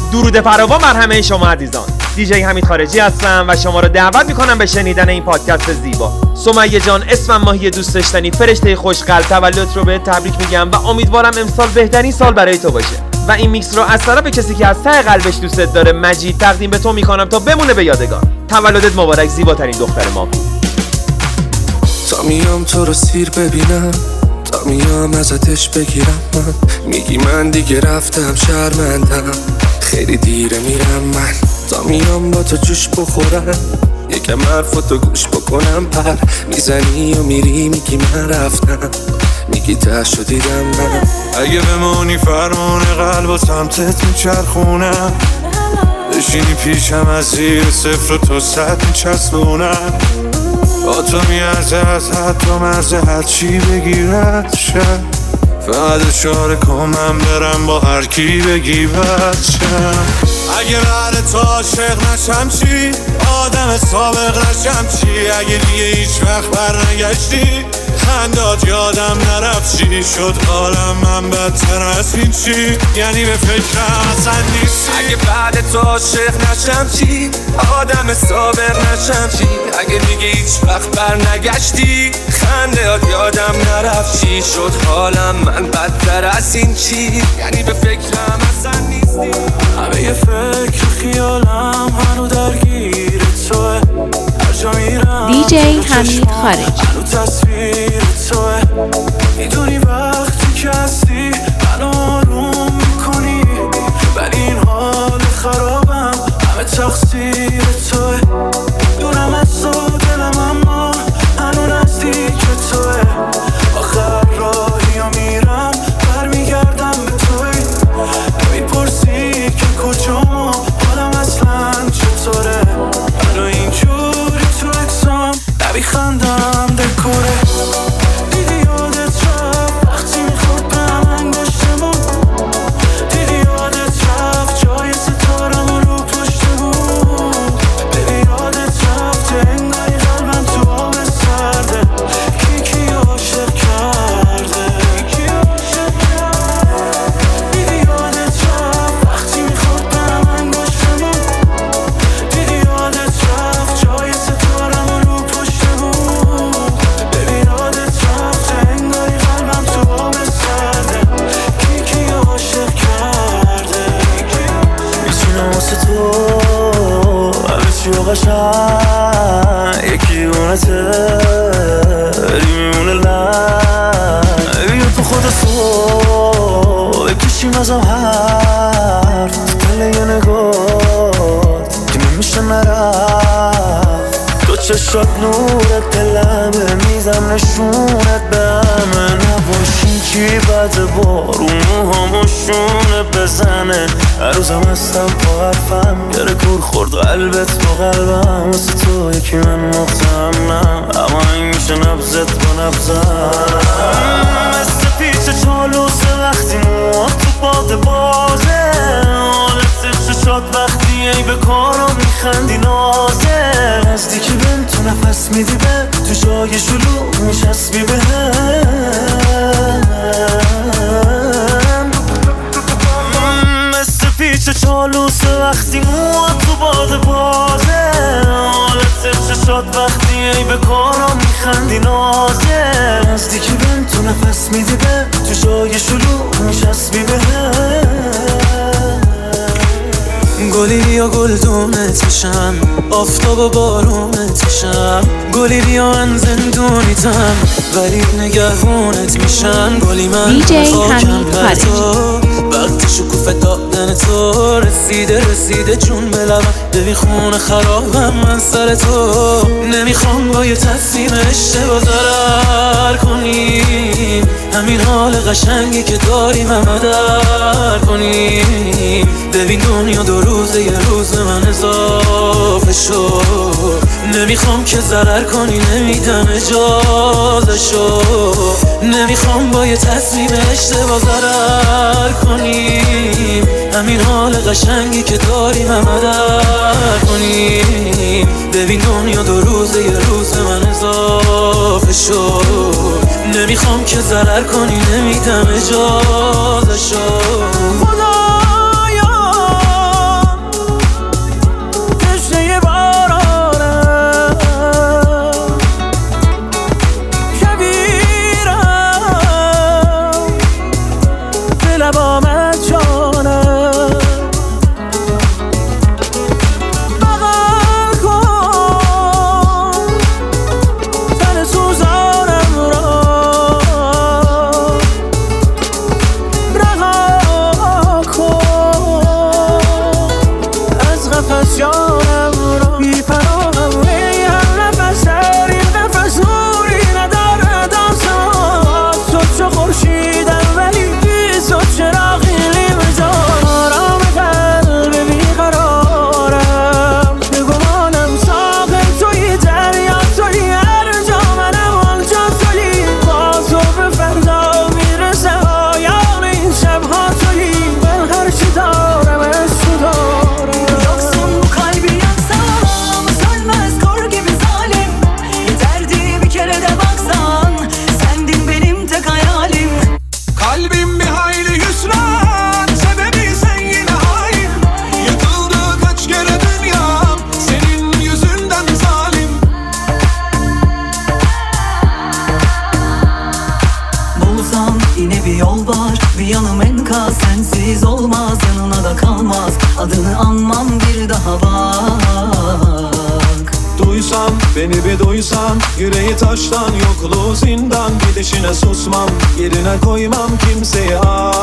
درود فراوان بر همه شما عزیزان. دیجی حمید خارجی هستم و شما رو دعوت میکنم به شنیدن این پادکست زیبا. سمیه جان، اسمم ماهی دوست داشتنی، فرشته خوشقلب، تولدت رو بهت تبریک میگم و امیدوارم امسال بهترین سال برای تو باشه. و این میکس رو از طرف کسی که از ته قلبش دوستت داره، مجید، تقدیم به تو میکنم تا بمونه به یادگار. تولدت مبارک زیباترین دختر ما. تا میام تو رو سیر ببینم، تا میام ازتش بگیرم، من میگی من دیگه رفتم شرمندم، خیلی دیره میرم من، تا میام با تو جوش بخورم، یکم حرفاتو گوش بکنم، پر میزنی و میری میگی من رفتم، میگی تشو دیدم من، اگه بمونی فرمان قلب و سمتت میچرخونم، بشینی پیشم از زیر صفر و تو 100 میچسبونم، با تو میارزه از حد تو مرزه هر چی بگیرد شد، فقط اشاره کن من برم با هر کی بگی بچم، اگه بعد تو عاشق نشم چی؟ آدم سابق نشم چی؟ اگه دیگه هیچ وقت برنگشتی خندات یادم نرفت چی شد حالم من بدتر از این چی؟ یعنی به فکرم اصلا نیستی. اگه بعد تو عاشق نشم چی؟ آدم سابق نشم چی؟ اگه دیگه هیچ وقت برنگشتی خندات یادم نرفت چی شد حالم من بدتر از این چی؟ یعنی به فکرم اصلا نیستی. همه یه فکر خیالم هنو درگیر توه، هر جا میرم دیجی حمید خارجی، هنو تصویر توه، میدونی وقتی که هستی منو آروم میکنی، ولی این حال خرابم همه تقصیر توه، دورم از تو دلم اما هنو نزدیک توه، آخر راهی ها میرم برمیگردم به توی، نمیپرسی که کجام حالم اصلا چطوره، منو اینجوری تو اکسام نمیخندم دلکوره، دیدی یادت رفت وقتی میخورد به هم انگشتمون، دیدی یادت رفت جای ستارم رو پشت بود، ببی یادت رفت انگاری قلبم تو آب سرده، کی عاشق کرده، دیدی یادت رفت وقتی میخورد به هم انگشتمون، دیدی یادت رفت جای ستارم رو پشت بود، ببی یادت رفت انگاری قلبم تو آب سرده، کی عاشق کرده، میتونم واسه تو همه چی و قشنگ یکی اونته ولی میمونه لن، بیا تو خود تو بکشیم ازم حرف، تو دل یه نگات که نمیشه نرفت، تو چشات نورت دلمه میزم نشونت به همه، نباشی چی بده بارون موهامو شونه بزنه، هر روزم هستم با حرفم گره کور خورد قلبت با قلبم، واسه تو یکی من مختمم اما این میشه نبزت با نبزم، مثل پیچ چالوسه وقتی مواد تو باد بازه، حالت چشات وقتی ای به کارم میخندی نازه، نزدیکی بهم تو نفس میدی به تو جای شلوغ میچسبی به هم، مثل پیچ چالوسه وقتی مواد تو باد بازه، حالت چشات وقتی ای به کارم میخندی نازه، نزدیکی بهم تو نفس میدی به تو جای شلوغ میچسبی به هم، گلی بیا گلدونت میشم، آفتاب و بارونت میشم، گلی بیا من زندونیتم ولی نگهبونت میشم، گلی من دیجی حمید خارجی، وقتی شکوفه دادن تو رسیده جون به لبم، ببین خونه خرابم من سر تو، نمیخوام با یه تصمیم اشتباه ضرر کنیم، همین حال قشنگی که داریم همه در کنیم، ببین دنیا دو روزه یه روز من اضافه شد، نمیخوام که ضرر کنی نمیدم اجازه شد، نمیخوام با یه تصمیم اشتباه ضرر کنیم، همین حال قشنگی که داریم همه در کنیم، ببین دنیا دو روزه یه روز من اضافه شد، نمیخوام که ضرر کنی نمیدم اجازه شد، خدایا لبامت جانم بغل کن تن سوزانم را رها کن از قفس جانم را بی پناهم ای هر نفس در این نفس نوری ندارد آسان تو چو خورشیدم ولی بی تو چراغی نیم جان آرام قلب بیقرارم به گمانم ساحل تویی دریا تویی هر جا منم آنجا تویی با تو به فردا میرسه پایان این شبها تویی من هر چی دارم از تو دارم Yoksun bu kalbi yaksam sönmez kor gibi zalim Yeterdi bir kere de baksan sendin benim tek hayalim Kalbim bir hayli hüsran, sebebi sen yine hain. Yıkıldı kaç kere dünyam, senin yüzünden zalim. Bulsam yine bir yol var bir yanım enkaz sensiz olmaz yanına da kalmaz adını anmam bir daha bak Duysam, beni bir duysam, yüreği taştan, yokluğu zindan. Gidişine susmam, yerine koymam kimseyi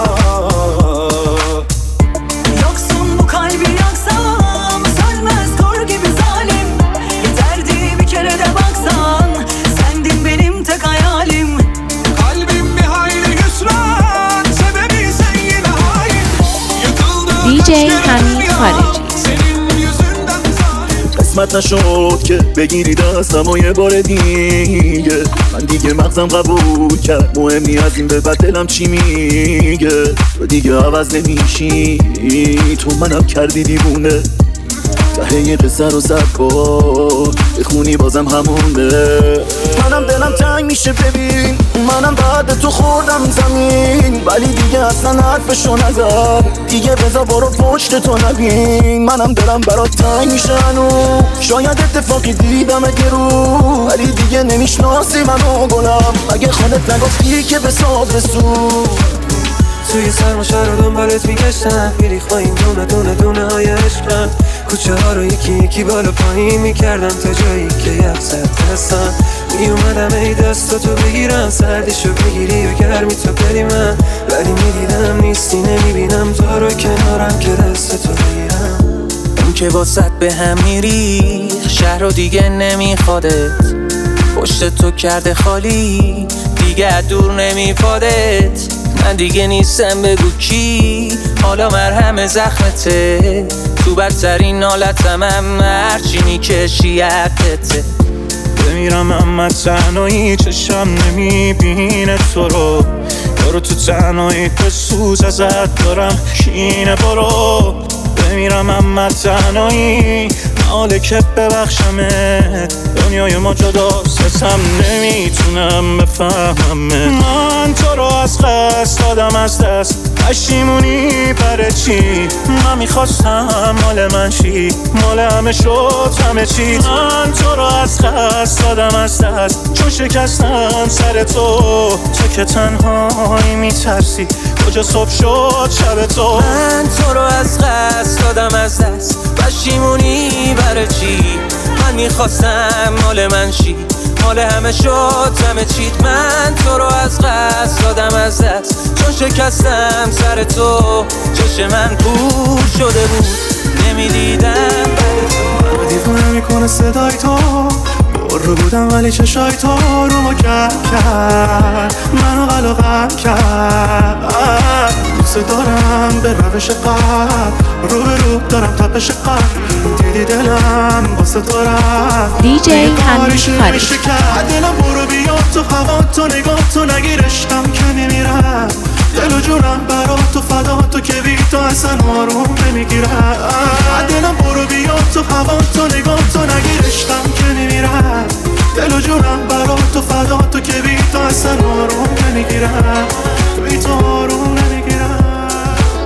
Yoksun bu kalbi yaksam sönmez kor gibi zalim Yeterdi bir kere de baksan sendin benim tek hayalim Kalbim bir hayli hüsran, sebebi sen yine hain. Yıkıldı DJ kaç kere حمید dünyam, خارجی. senin yüzünden zalim. قسمت نشد که بگیری دستم و یه بار دیگه من دیگه مغزم قبول کرد مهمی از این به بعد دلم چی میگه تو دیگه عوض نمیشی تو منم کردی دیوونه ته یه قصه رو زد کن بخونی بازم همونه منم دلم تنگ میشه ببین منم بعد تو خوردم زمین ولی دیگه اصلا حرفشو نزد دیگه بذار برو پشت تو نبین منم دلم برات تنگ میشه هنو شاید اتفاقی دیدم اگه رو ولی دیگه نمیشناسی منو گلم اگه خودت نگفتی که بساز بسود توی سرما شهر رو دنبالت میگشتم میریختم دونه دونه دونه های عشقم کوچه ها رو یکی یکی بالا پایین میکردم تا جایی که یخ زد دستم میومدم ای دستاتو بگیرم سردیشو بگیری و گرمی تو بری من ولی میدیدم نیستی نمیبینم تو رو کنارم که دستتو بگیرم اون که واسط به هم میری شهر رو دیگه نمیخوادت پشت تو کرده خالی دیگه دور نمیپادت من دیگه نیستم بگو کی حالا مرهم زخمته تو بدترین حالتم هم هرچی میکشی حقته بمیرم اما تنهایی چشم نمیبینه تو رو تو تنهایی بسوز ازت دارم کینه برو بمیرم اما تنهایی حاله که ببخشمت دنیای ما جداست ازم نمیتونم بفهمم من تو رو از قصد دادم از دست پشیمونی برای چی من میخواستم مال من چی مال همه شد همه چی من تو رو از قصد دادم از دست چون شکستم سر تو که تنهایی میترسی کجا صبح شد شب تو من تو رو از قصد دادم از دست پشیمونی برای چی من میخواستم مال من چی مال همه شد همه چیت من تو رو از قصد دادم از دست چون شکستم سر تو چشم من پور شده بود نمیدیدم منو دیوونه میکنه صدای تو برو بودم ولی چشای تو رو ما کرد منو غلاغت کرد دوست دارم به روش قلب رو به رو دارم تپش قلب دیدی دلم واسه تو رفت DJ حمید خارجی. دلم برو بیا تو هوا تو نگاه تو نگیر عشقم که نمیرم دل و جونم برا تو فدا تو که بی تو اصلا آروم نمیگیرم دلم برو بیا تو هوا تو نگاه تو نگیر عشقم که نمیرم دل و جونم برا تو فدا تو که بی تو اصلا آروم نمیگیرم بی تو آروم نمیگیرم تو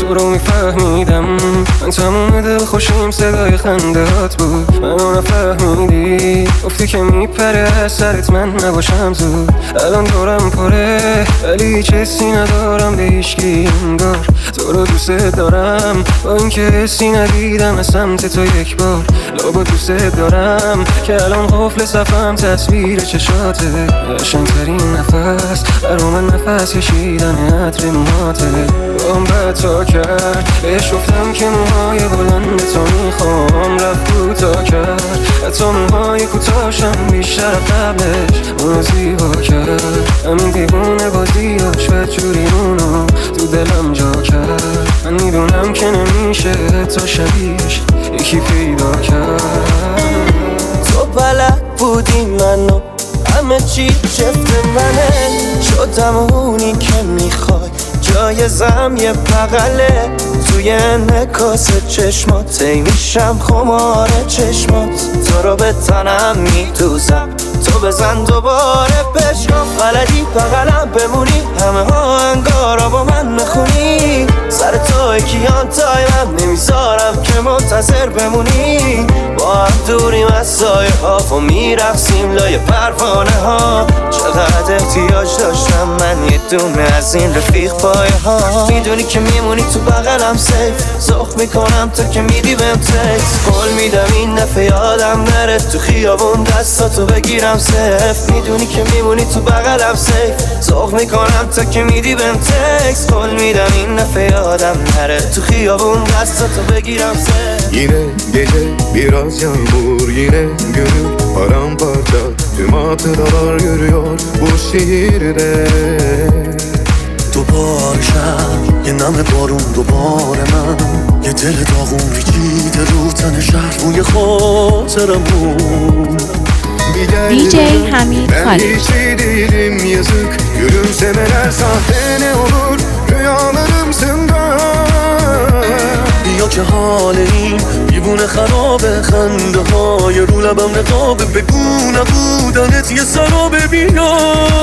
تو رو میفهمیدم. من تمام دل خوشیم صدای خندهات بود، منو نفهمیدی. گفتی که میپره از سرت من نباشم زود. الان دورم پره ولی هیچ حسی ندارم به هیچکی انگار. تو رو دوست دارم با اینکه حسی ندیدم از سمت تو یک بار. لابا دوست دارم که الان قفل صفم تصویر چشاته. قشنگ‌ترین نفس برا من نفس کشیدن عطر موهاته. با هم بتا کرد بهش گفتم که موهای بلند تو میخوام، رفت کوتا کرد حتی موهای کوتاهشم بیشتر قبلش اونو زیبا کرد. همین دیوونه بازیاش بدجوری اونو تو دلم جا کرد. من میدونم که نمیشه تا شبیهش یکی پیدا کرد. تو بلد بودی منو همه چی جفت منه، شدم اونی که میخوای جایزم یه بغله. توی انعکاس چشمات ای میشم خمار چشمات. تو رو به تنم میدوزم تو بزن دوباره بشکاف. بلدی بغلم بمونی همه ها انگارا با من میخونی. سر تو کیان تایمم نمیذارم که منتظر بمونی. با هم دوریم از سایه ها و میرقصیم لای پروانه ها. چقدر احتیاج داشتم من یه دونه از این رفیق پایه ها. میدونی که میمونی تو بغلم سیف، زخ میکنم تا که میدی بهم تکس. قول میدم این دفعه یادم نره تو خیابون دستاتو بگیرم سف. میدونی که میمونی تو بغلم سیف، زخ میکنم تا که میدی بهم تکس. قول میدم این daffe yadam nere tu xiyabun destatu بگیرم سه. Yine gece biraz yağmur, yine gönül paramparça. Tüm hatıralar yürüyor bu şehirde. دوباره شب یه نم بارون دوباره من یه دل داغون پیچیده رو تن شهر بوی خاطرمون. DJ Hamid Ben Khalid. hiç iyi değilim yazık. Gülümsemeler sahte ne olur rüyalarımsın da. بیا که حال این دیوونه خرابه، خنده های رو لبم نقابه، بگو نبودنت یه سرابه. بیا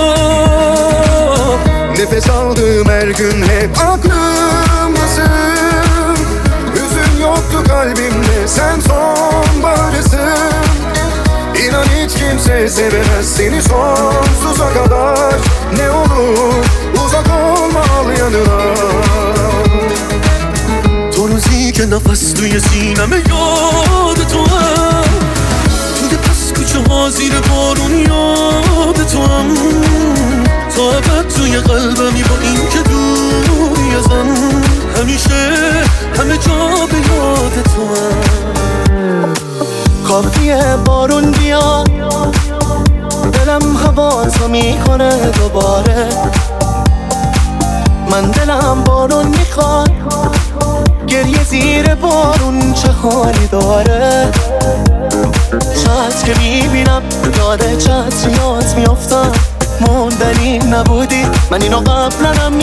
Nefes aldığım her gün hep aklımdasın. Hüzün yoktu kalbimde, sen sonbaharısın. İnan hiç kimse sevemez seni sonsuza kadar. Ne olur uzak olma al yanına. تو روزی که نفس توی سینمه یاد تو هم، توی پس کوچه ها زیر بارون یاد تو هم. تا ابد توی قلبمی با این که دوری ازم، همیشه همه جا به یاد تو هم. کافیه بارون بیاد دلم هواتو میکنه دوباره. من دلم بارون میخواد، گریه زیر بارون چه حالی داره. چت که میبینم یاده چتریات میافتم، موندنی نبودی من اینو قبلنم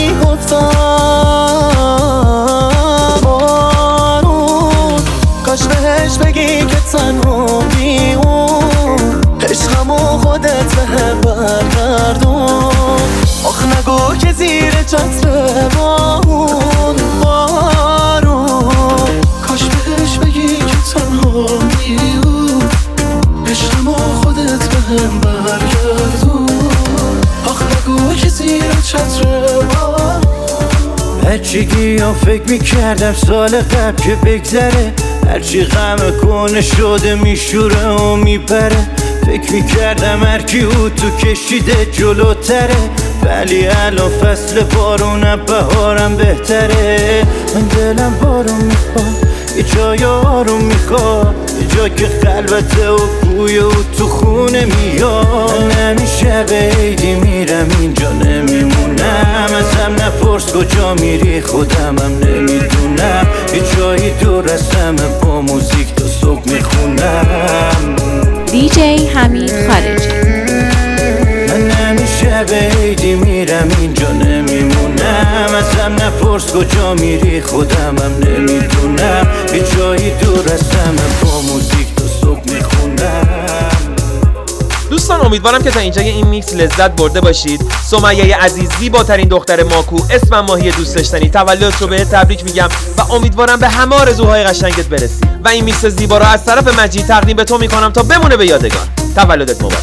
میگفتم. بارون کاش بهش بگی که تنها میمون، عشقمو خودت بهم برگردون. آخ نگو که زیر چتر بارون، بارون کاش بهش بگی که تنها میمون، عشقمو خودت بهم برگردون. آخ نگو که زیر چتر بارون. بچگی ها فکر میکردم سال قبل که بگذره، هرچی غم کنه شده میشوره و میبره. فکر میکردم هرکی او تو کشیده جلوتره، ولی الان فصل بارون بهارم بهتره. من دلم بارون میخواد، یه جای آروم میخواد، یه جا که خلوته و بوی او تو خونه میاد. نمیشه به عیدی میرم اینجا نمیمونم، ازم نپرس کجا میری خودمم نمیدونم. یه جایی دور از همه با موزیک تا صبح میخونم. DJ Hamid Khalid. من نمیشه به عیدی میرم اینجا نمیمونم، ازم نپرس کجا میری خودمم نمیدونم. یه جایی دور از همه با موزیک تا صبح میخونم. دوستان امیدوارم که تا اینجای این میکس لذت برده باشید. سمیه عزیز، زیباترین دختر ماکو، اسمم ماهی دوست داشتنی، تولدت رو بهت تبریک میگم و امیدوارم به همه آرزوهای قشنگت برسی و این میکس زیبا رو از طرف مجید تقدیم به تو میکنم تا بمونه به یادگار. تولدت مبارک.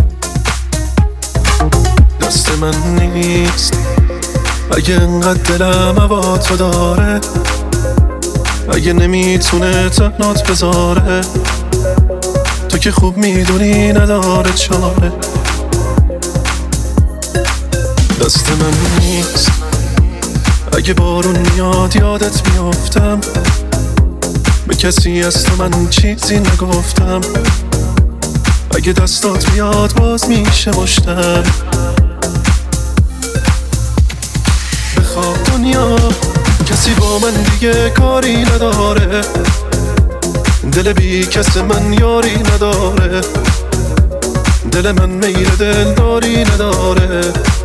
دست من نیست اگه انقدر دلم هوا تو داره، اگه نمیتونه تنات بذاره، تو که خوب میدونی نداره چاره. دست من نیست اگه بارون میاد یادت میافتم، به کسی از تو من چیزی نگفتم، اگه دستات بیاد باز میشه مشتم. بخواب دنیا کسی با من دیگه کاری نداره، دل بی کس من یاری نداره، دل من میل دلداری نداره.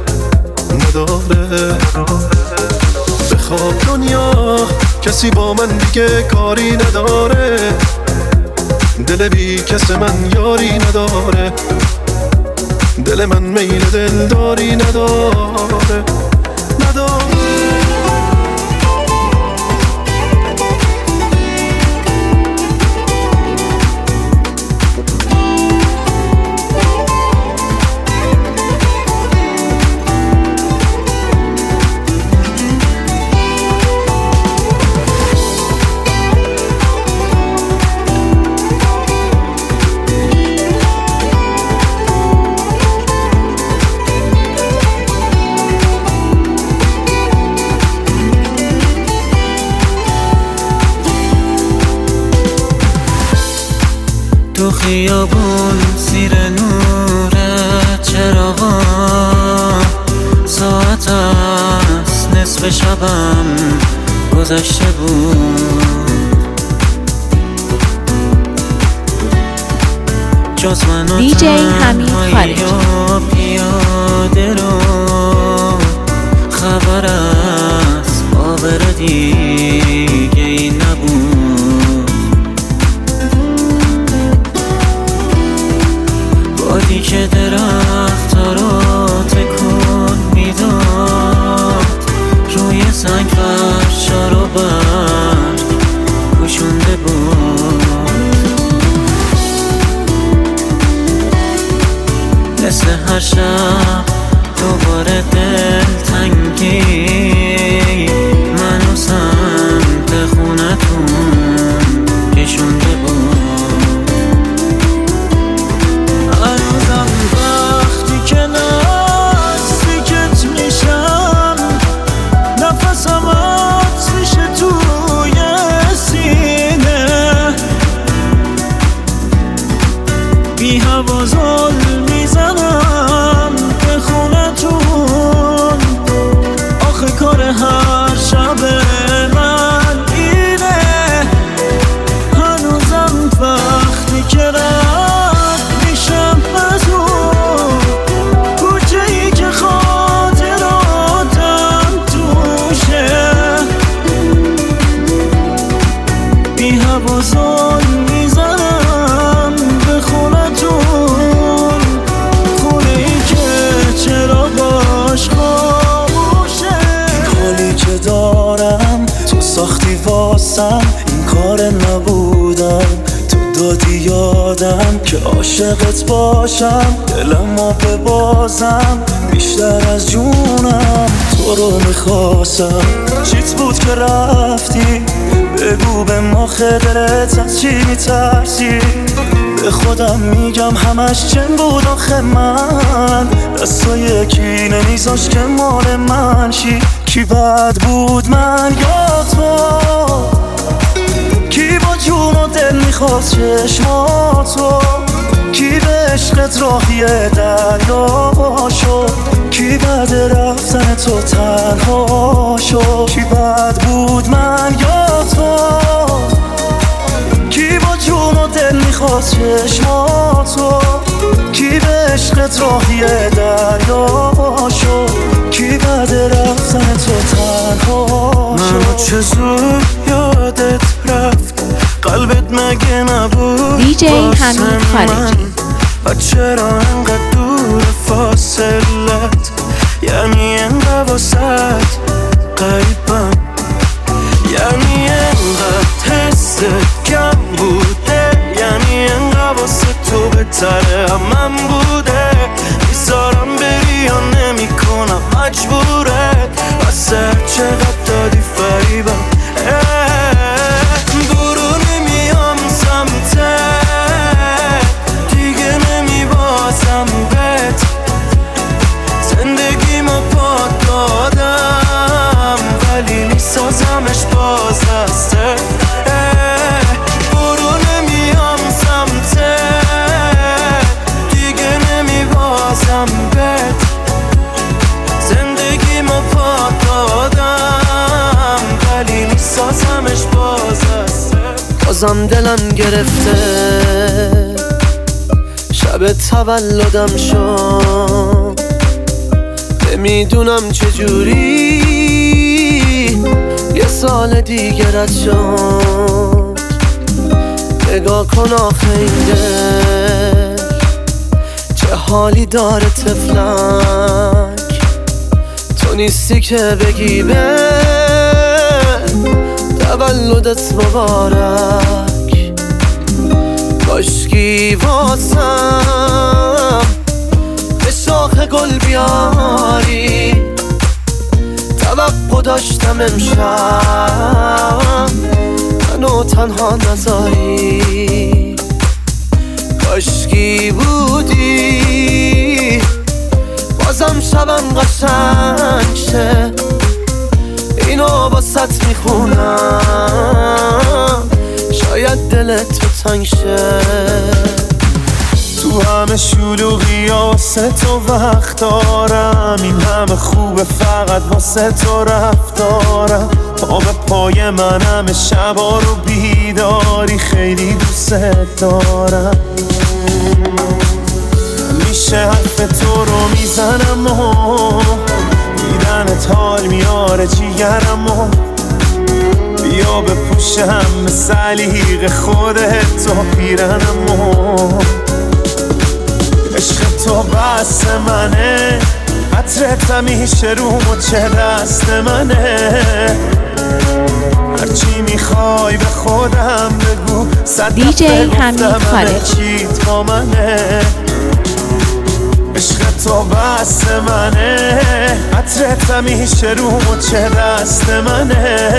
بخواب دنیا کسی با من دیگه کاری نداره، دل بی کس من یاری نداره، دل من میل دلداری نداره. تو خیابون زیر نورت چراغا، ساعت است نصف شبم گذشته بود، جز من و دیجی حمید خارجی پیاده رو خبر از باور دیگه ای نبود. بادی که درخت رو تکون میداد، روی سنگ فرشا رو برد پوشونده بود، مثل هر شب دوباره دلتنگی منو سمت خونتون کشونده بود. هنوزم وقتی که نزدیکت میشم نفسم آتش میشه توی سینه، بی هوا زل میزنم به خونتون، آخه کار هر شب من اینه. هنوزم وقتی که رد میشم از اون کوچه‌ای که خاطراتم توشه، بی هوا زل میزنم به خونتون، خونه‌ای که چراغاش خاموشه. حالی که دارم تو ساختی واسم، این کار نبودم تو دادی یادم که عاشقت باشم، دلمو ببازم بیشتر از جونم، تو رو میخواستم. چیت بود که رفتی بگو به مخ دلت از چی میترسی، به خودم میگم همش چن بود آخه من، دستای یکی نمیذاش که مال من شی. کی بد بود من یا تو، کی با جون و دل میخواست چشماتو، کی به عشقت راهی دریا شد، کی بعد رفتن تو تنها شد. کی بد بود من یا تو، کی با جون و دل میخواست چشماتو، کی به عشقت راهی دریا شد، کی بعد رفتن تو تنها شد. منو چه زود یادت رفت، قلبت مگه نبود دیجی حمید خارجی و چرا انقدر دور فاصلت، یعنی انقدر واسد غریبم، یعنی انقدر حست کم بوده، یعنی انقدر واسه تو بهتره من بوده. میذارم بری یا نمی کنم مجبورت، واسه چقدر دادی فریبم. برو نمیام سمتت، دیگه نمیبازم بهت، زندگیمو پات دادم ولی میسازمش باز هسته. برو نمیام سمتت، دیگه نمیبازم بهت، زندگیمو پات دادم ولی میسازمش باز هسته. بازم دلم گرفته شب تولدم شد، نمیدونم چجوری یه سال دیگه رد شد. نگاه کن آخه این دل چه حالی داره تفلک، تو نیستی که بگی به تولدت مبارک. کاشکی واسم به شاخ گل بیاری، توقع داشتم امشب منو تنها نذاری. کاشکی بودی بازم شبم قشنگ شه، اینو واسط میخونم شاید دلت تو تنگ شه. تو همه شلوغی واسه تو وقت دارم، این همه خوبه فقط واسه تو رفتارم. پا به پای من همه شبا رو بیداری، خیلی دوست دارم. میشه حرف تو رو میزنم و دیدنت حال میاره جیگرم و بیا بپوشم به سلیق خودت تو پیرنم و عشق تو بس منه، عطرت همیشه رو مچه دست منه. هرچی میخوای به خودم بگو، صد دفعه گفتم همه چی تا منه. عشق تو بس منه، عطرت همیشه رو مچه دست منه.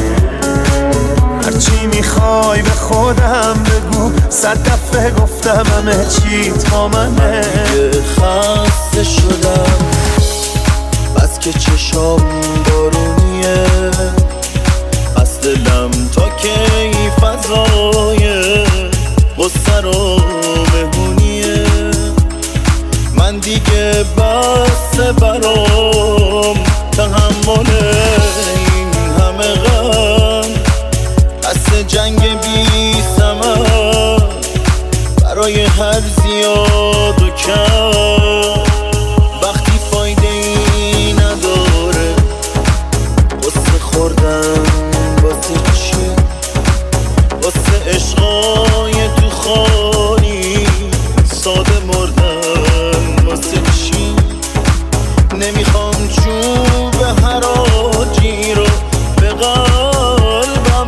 هرچی میخوای به خودم بگو، صد دفعه گفتم همه چی تا منه. خسته شدم بس که چشام بارونیه، از دلم تا کی فضای غصه رو مهمونیه. من دیگه بس برام تحمل این همه غم، دست جنگ بی ثمر برای هر زیاد و کم. وقتی فایده ای نداره واسه خوردن واسه چی، واسه عشقای تو خالی ساده مردن واسه چی. نمیخوام چوب حراجی رو به قلبم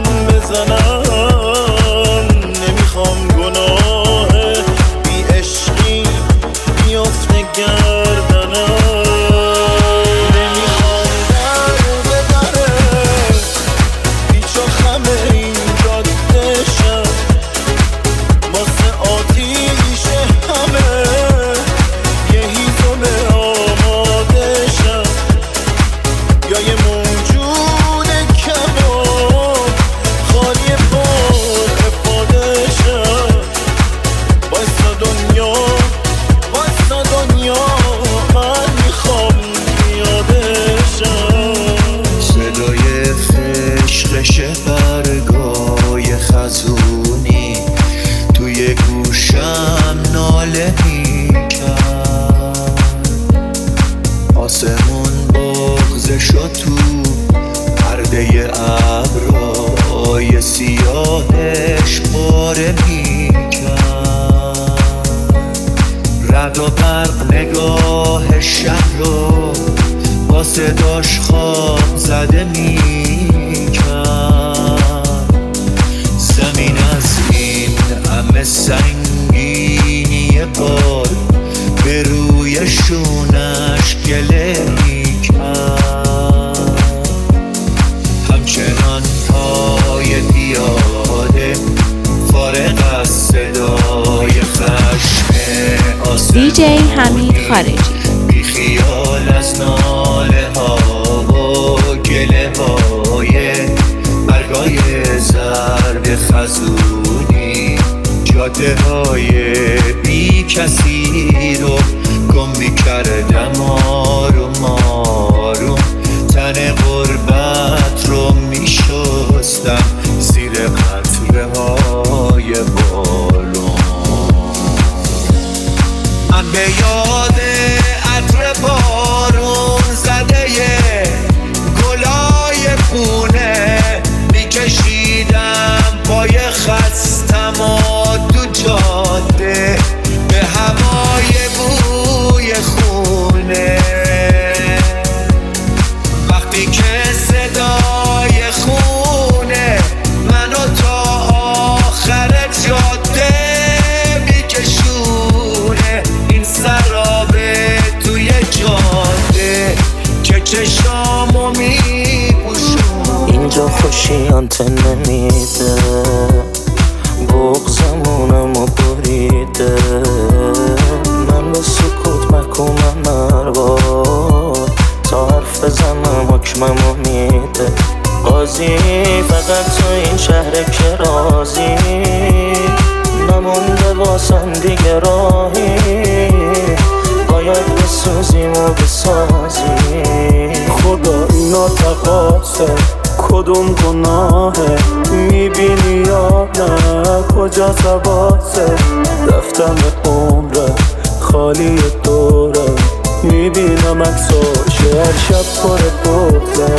بزنم، نمیخوام گناه بی عشقی بیفته گردنم. نمیخوام در به دره بیچو خمه این جاده شم، واسه صداش خواب زده میکرد. زمین از این همه سنگینی بار به روی شونش گله میکرد. همچنان پای پیاده فارغ از صدای خشم آسمان دیجی حمید خارجی بی خیال از ناله ها و گله های مرگای ضرب خزونی جاده های بی کسی رو گم می کردم آروم آروم. تن غربت رو می شستم زیر قطره های بارون. من به یاد عطر بارون زده گلای پونه میکشیدم پای خستم و دو جاده به هوای بوی خونه. وقتی که صدای خونه منو تا آخر جاده میکشونه، این سرابه توی جاده که چشامو میپوشونه. اینجا خوشیانت نمیده، بغضمونمو بریده. من به سکوت محکومم مربار، تا حرف بزنم حکممو میده. قاضی فقط تو این شهر که راضی، نمونده واسم دیگه راهی. باید بسوزیم و بسازیم. خدا اینا تقاصه کدوم گناهه، میبینی یا نه کجا سباسه. رفتم عمره خالی دوره، میبینم عکساش هر شب پر بغضه.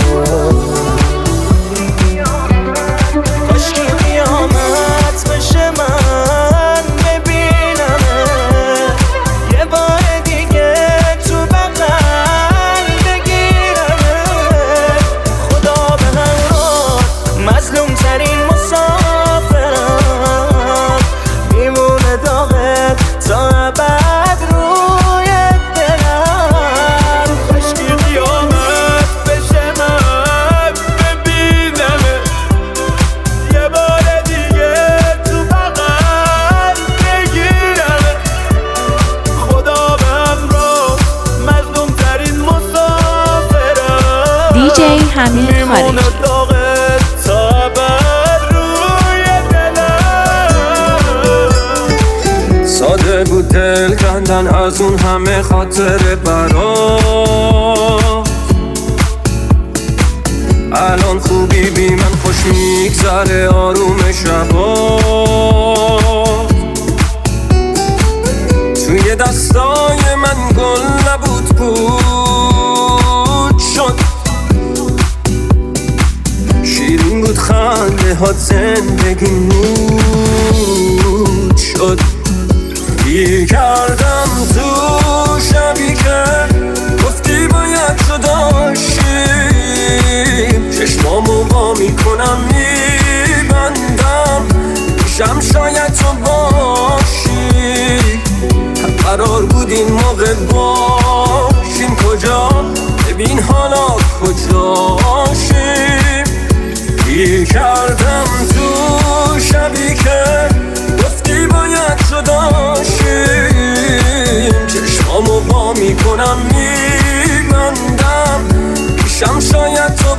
کاشکی قیامت بشه من ببینمه یه بار دیگه تو بغل بگیرمه. خدا به همراه مظلوم ترین مسافرم، میمونه داغت تا ابد روی دلم. کاشکی قیامت بشه من ببینمه یه بار دیگه تو بغل بگیرمه. خدا به همراه مظلوم ترین مسافرم، دیجی حمید میمونه خارجی داغت تا ابد روی دلم. ساده بود دل کندن از اون همه خاطر برات. الان خوبی بی من خوش میگذره آروم شبات. توی دستای من گل نبود بود شد، شیرین بود خنده ها زندگی نود شد. گیر کردم تو شبی که گفتی باید جداشیم. چشمامو وا میکنم میبندم، میشم شاید تو باشی. قرار بود این موقع باشیم کجا، ببین حالا کجاشیم. گیر کردم تو شبی که گفتی باید جداشیم. چشمامو وا میکنم میبندم، میشم شاید تو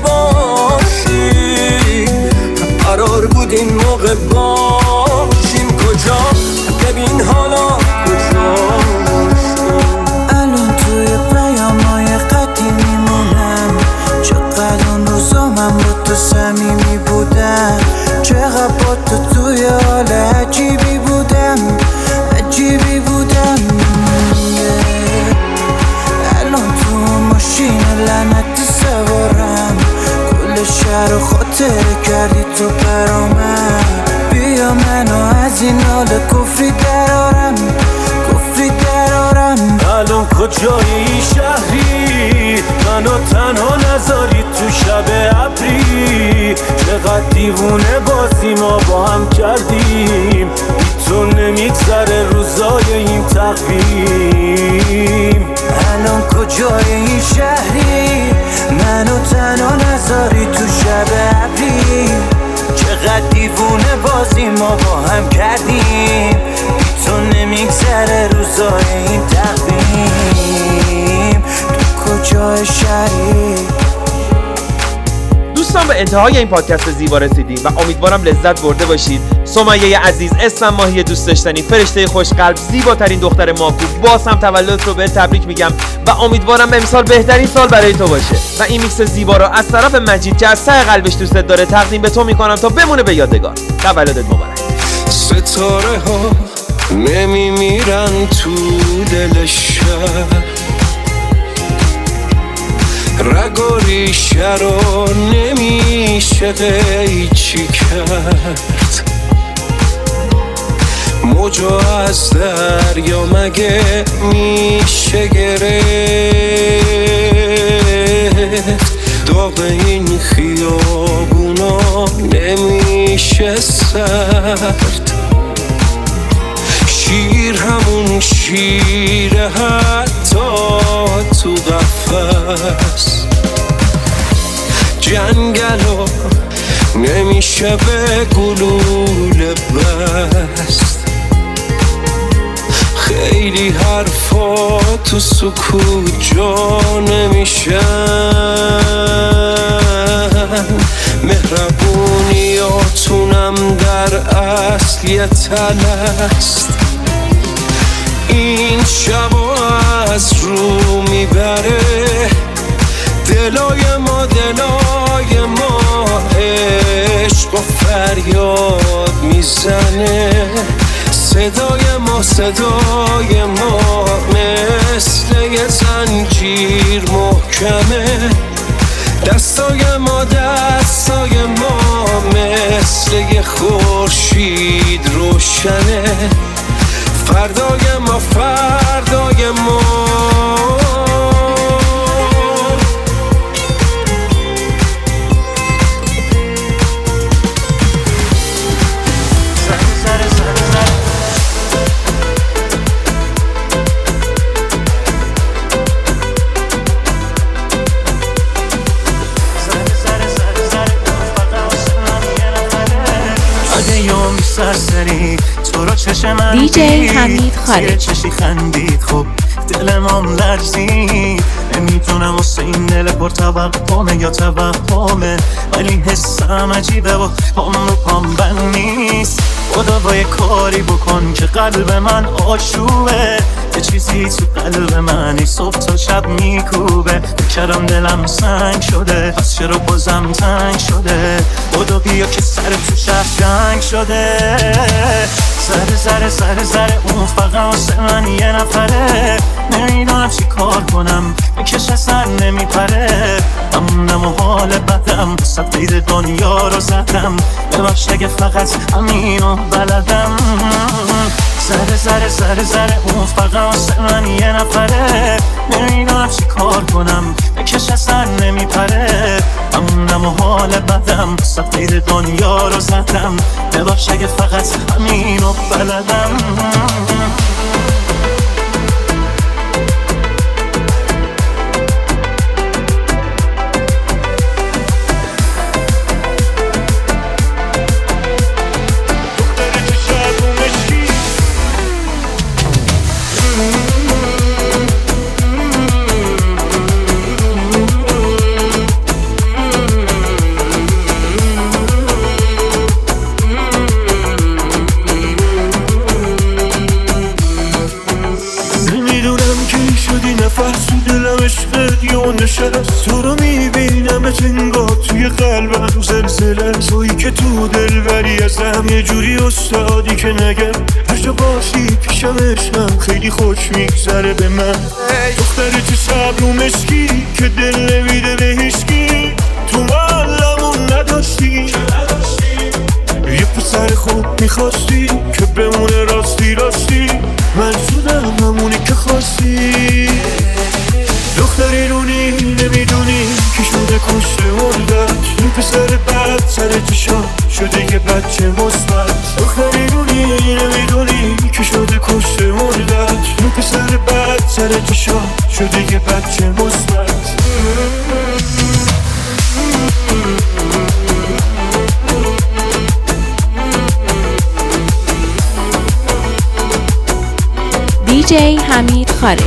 باشی. قرار بود این موقع باشیم کجا، ببین حالا کجا. الان توی پیامای قدیمی مونم، چقدر اون روزا من با تو صمیمی بودم. چقدر با تو توی حال عجیبی بودم، عجیبی بودم. الان تو ماشین لعنتی سوارم، کل شهر رو خاطره کردی تو برامم. بیا منو از این حال کفری درارم، کفری درارم. الان کجای این شهری منو تنها نذاری تو شب ابری چقدر دیوونه بازی ما با هم کردیم بی تو نمیگذره روزای این تقویم الان کجای این شهری منو تنها نذاری تو شب ابری چقدر دیوونه بازی ما با هم کردیم بی تو نمیگذره روزای این تقویم تو کجای شهری. دوستان به انتهای این پادکست زیبا رسیدیم و امیدوارم لذت برده باشید. سمیه عزیز، اسمم ماهی دوست داشتنی، فرشته خوشقلب، زیباترین دختر ماکو، باز هم تولدت رو بهت تبریک میگم و امیدوارم امسال بهترین سال برای تو باشه و این میکس زیبا رو از طرف مجید که از ته قلبش دوستت داره تقدیم به تو میکنم تا بمونه به یادگار. تولدت مبارک. ستاره ها نمیمیرن تو دل شب رگ و ریشه رو نمیشه قیچی کرد موجو از دریا مگه میشه گرفت داغ این خیابونا نمیشه سرد شیر همون شیره حتی تو قفس جنگلو نمیشه به گلوله بست خیلی حرفا تو سکوت جا نمیشن مهربونیاتونم در اصل یه تلست این شبا از رو میبره دلای ما عشق و فریاد میزنه صدای ما مثل یه زنجیر محکمه دستای ما مثل یه خورشید روشنه فردای ما دیجی حمید خارجی چشی خندید خب دلم لرزید نمیتونم واسه این دل پر توقمه یا توهمه ولی حسم عجیبه و پام رو پام بند نیست خدا با یه کاری بکن که قلب من آشوبه یه چیزی تو قلب من صبح تا شب میکوبه بکرم دلم سنگ شده پس چرا بازم تنگ شده خدا بیا که سر تو شهر جنگ شده سر اون فقط واسه من یه نفره نمیدونم چی کار کنم بکش اصلا نمیپره امونم و حال بدم صد قید دنیا رو زدم ببخش اگه فقط همینو بلدم سر اون فقط واسه من یه نفره نمیدونم چی کار کنم بکش اصلا نمیپره امونم و حال بدم صد قید دنیا رو زدم ببخش اگه فقط همینو بلدم تو رو میبینم انگار توی قلبم زلزله تویی که تو دلبری ازم یه جوری استادی که نگم هر جا باشی پیشم عشقم خیلی خوش میگذره به من دختر تو صبر و مشکی که دل نمیده به هیچکی تو معلمون نداشتی یه پسر خوب میخواستی که بمونه راستی من شدم همونی که خواستی چشا شده یه بچه مثبت دختری رونی نمیدونی که شده کشته مردت اون پسر بد سر چشا شده یه بچه مثبت دیجی حمید خارجی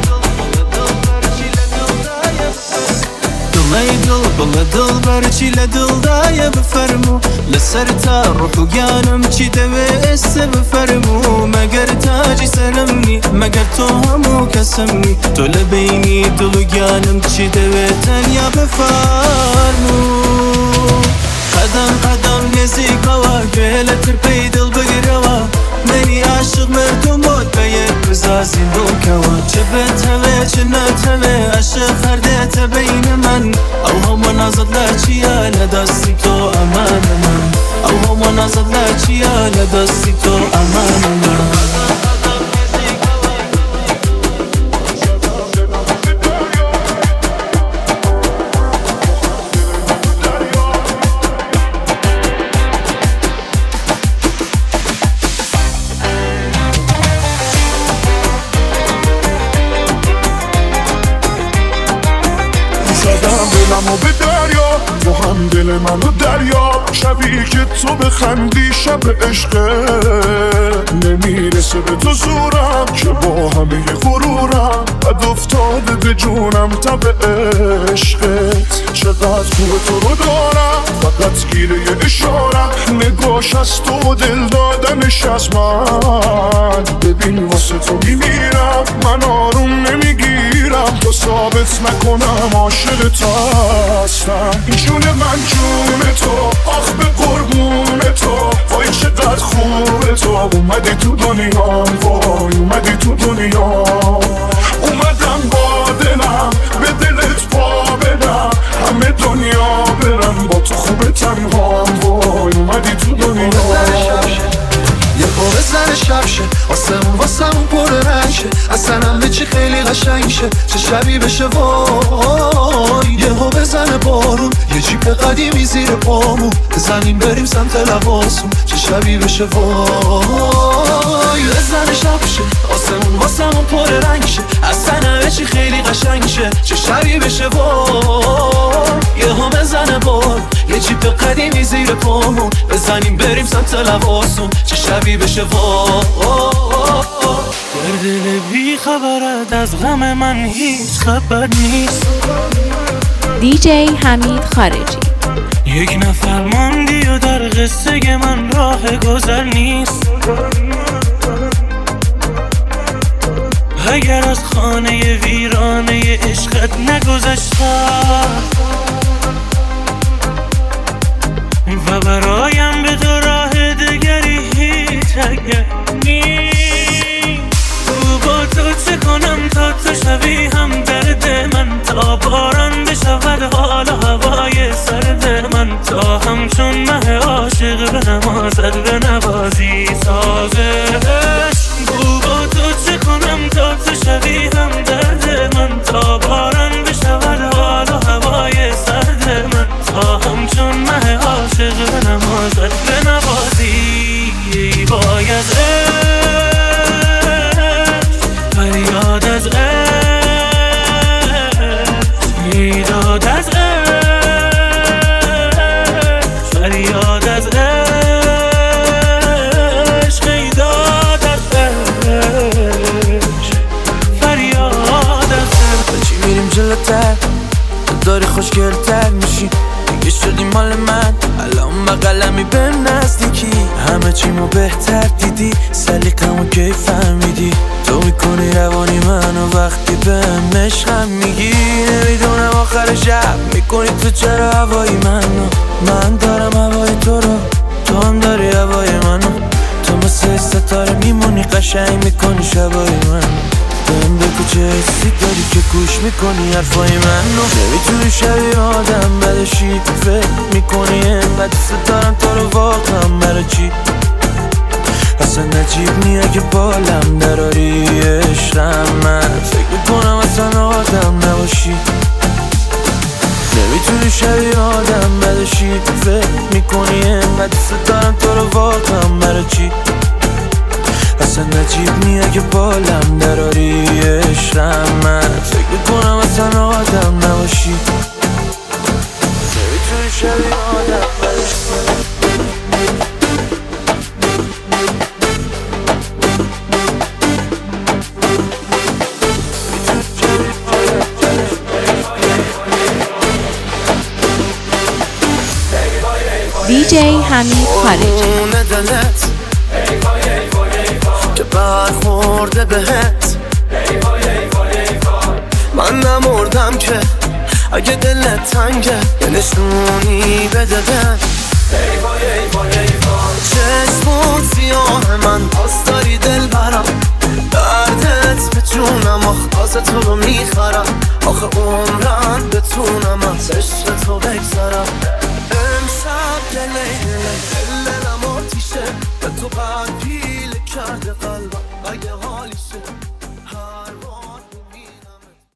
دل بر چی لدلدایه بفرمو لسر تا روح و گانم چی دوه استه بفرمو مگر تاجی سرمنی مگر تو همو کسمنی تو لبینی دل و گانم چی دوه تنیا بفرمو قدم قدم نزیکوا گهلتر پی دل بگروا منی عاشق مردم بود باید بزازی دوکوا چه بتوه چه نتوه عاشق خردت بین من او هم نازد لچیا لدستی تو امان من او هم نازد لچیا لدستی تو امان من دلمو به دریا تو هم دل منو دریا شبی که تو بخندی شب عشقه نمیرسه به تو زورم که با همه غرورم بد افتاده به جونم تب عشقت چقدر خوب تو رو دارم فقط گیره اشارم نگاش از تو دل دادنش از من ببین واسه تو میمیرم من آروم نمیگیرم تو ثابت نکنم عاشق تو هستم این جون من جون تو آخ به قربون تو وای چقدر خوبه تو اومدی تو دنیا وای اومدی تو دنیا اومدم با دلم به دلت پا بدم همه دنیا برم با تو خوبه تنها وای اومدی تو دنیا یه پا بزن شبشه واسمون پر رنگ شه اصلا همه چی خیلی قشنگ شه چه شبی بشه وای یه ها بزن بارون یه جیب قدیمی زیر پامون بزنیم بریم سمت لباسون چه شبی بشه وای بزن شبشه واسمون پر رنگ شه اصلا همه چی خیلی قشنگ شه چه شبی بشه وای یه ها بزن بارون یه جیب قدیمی زیر پامون بزنیم بریم سمت لباسون چه شبی بشه در دل بی خبرت از غم من هیچ خبر نیست دیجی حمید خارجی یک نفر ماندی و در قصه من راه گذر نیست اگر از خانه ویرانه عشقت نگذشتم و برایم به تو راه دگری هیچ اگر نیست با تو چه کنم تا تو شوی هم درد من تا باران بشود حال هوای سرد من تا همچون مه عاشق به نمازد به نوازی سازش با تو چه کنم تا تو شوی هم درد من تا باران بشود حال هوای سرد من تا همچون مه عاشق به نمازد به نوازی باید فریاد از عشق میداد از عشق فریاد از عشق میداد از عشق فریاد از عشق چی میریم جلوتر داری خوشگلتر میشی دیگه شدی مال من الان بغلمی به نزدیکی همه چیمو بهتر دیدی سلیقمو کی فهمیدی تو میکنی روانی منو وقتی بهم عشقم میگی نمیدونم آخر شب میکنی تو چرا هوای منو من دارم هوای تو رو تو هم داری هوای منو تو مثل ستاره میمونی قشنگ میکنی شبای منو بهم بگو چه حسی داری که گوش میکنی حرفای منو نمیتونی شبیه آدم بدشی فکر میکنی اینقدر دوست دارم تو رو واقعا برای چی اصلا نجیب نیه که بالم دراری عشقم من فکر میکنم اصلا آدم نباشی نمیتونی شبیه آدم بدشی فکر میکنی انقدر دوست دارم تو رو واقعا برای چی اصلا نجیب نیه که بالم دراری عشقم من فکر میکنم اصلا آدم نباشی نمیتونی شبیه آدم باشی DJ حمید خارجی دلت که برخورده بهت من نمردم که اگه دلت تنگه یه نشونی بده بهم چشمون سیاه من پاس داری دل برم دردت به جونم آخه تو رو میخرم آخه عمرم بتونم از عشق تو بگذرم امشب دل